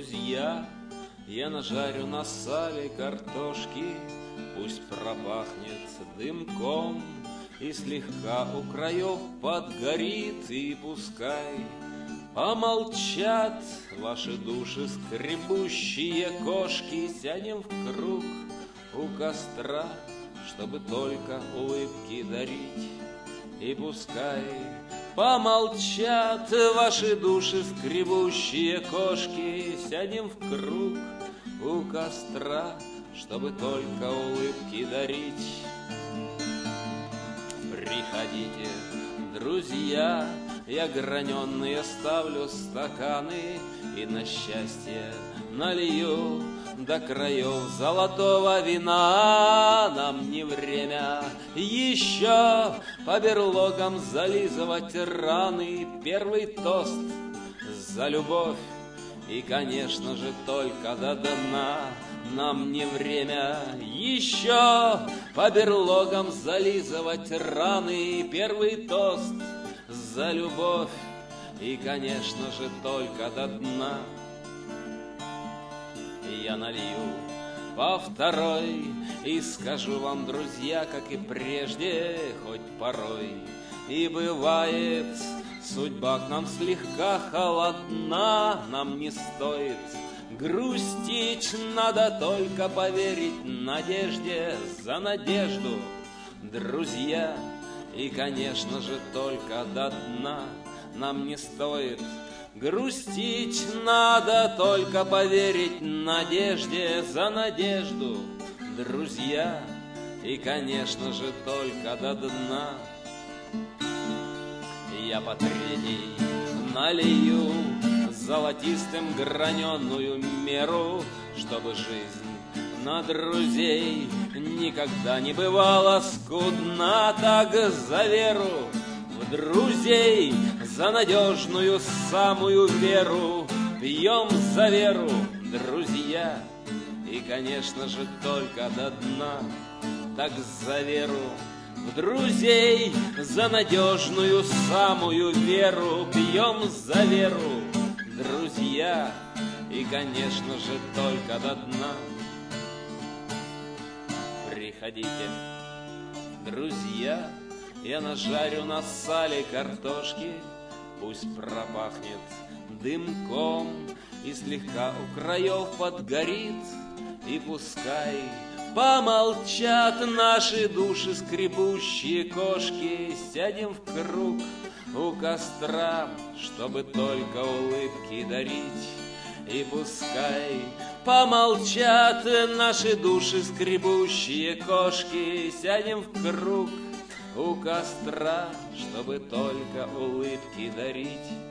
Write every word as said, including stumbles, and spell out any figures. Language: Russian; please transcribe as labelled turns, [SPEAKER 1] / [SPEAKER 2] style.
[SPEAKER 1] друзья, я нажарю на сале картошки, пусть пропахнет дымком и слегка у краев подгорит, и пускай помолчат ваши души скребущие кошки. Сядем в круг у костра, чтобы только улыбки дарить, и пускай помолчат ваши души скребущие кошки. Сядем в круг у костра, чтобы только улыбки дарить. Приходите, друзья, я граненые ставлю стаканы, и на счастье налью до краев золотого вина. Нам не время еще по берлогам зализывать раны. Первый тост за любовь и, конечно же, только до дна. Нам не время еще по берлогам зализывать раны. Первый тост за любовь и, конечно же, только до дна. Я налью по второй и скажу вам, друзья, как и прежде, хоть порой и бывает судьба к нам слегка холодна. Нам не стоит грустить, надо только поверить надежде. За надежду, друзья, и, конечно же, только до дна. Нам не стоит грустить, надо только поверить надежде. За надежду, друзья, и, конечно же, только до дна. Я по третий налью золотистым граненую меру, чтобы жизнь на друзей никогда не бывала скудна. Так за веру в друзей, за надежную самую веру, пьем за веру, друзья, и, конечно же, только до дна. Так за веру в друзей, за надежную самую веру, пьем за веру, друзья, и, конечно же, только до дна. Приходите, друзья, я нажарю на сале картошки, пусть пропахнет дымком и слегка у краев подгорит, и пускай помолчат наши души скребущие кошки. Сядем в круг у костра, чтобы только улыбки дарить, и пускай помолчат наши души скребущие кошки. Сядем в круг у костра, чтобы только улыбки дарить.